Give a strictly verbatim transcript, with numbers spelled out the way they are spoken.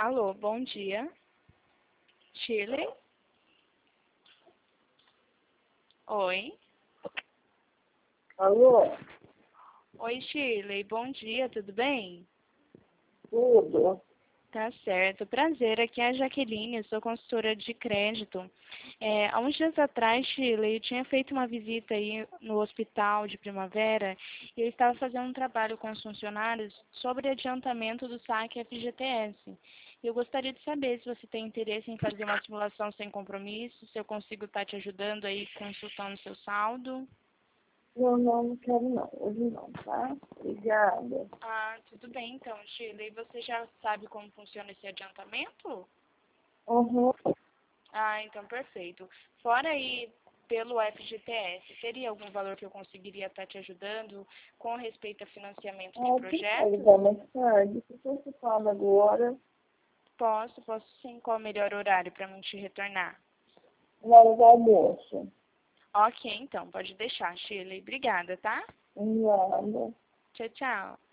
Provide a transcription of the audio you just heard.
Alô, bom dia. Shirley? Oi. Alô? Oi, Shirley. Bom dia, tudo bem? Tudo? Tá certo. Prazer, aqui é a Jaqueline, eu sou consultora de crédito. É, há uns dias atrás, Shirley, eu tinha feito uma visita aí no hospital de Primavera e eu estava fazendo um trabalho com os funcionários sobre adiantamento do saque F G T S. Eu gostaria de saber se você tem interesse em fazer uma simulação sem compromisso, se eu consigo estar te ajudando aí consultando seu saldo. Não, não, não quero não. Hoje não, tá? Obrigada. Ah, tudo bem então, Shirley. Você já sabe como funciona esse adiantamento? Uhum. Ah, então perfeito. Fora aí pelo F G T S, teria algum valor que eu conseguiria estar te ajudando com respeito a financiamento de Ah, você pode projetos? ligar mais tarde. Se você fala agora, Posso, posso sim. Qual o melhor horário para mim te retornar? na hora do almoço. Ok, então, pode deixar, Shirley. Obrigada, tá? Nada. Tchau, tchau.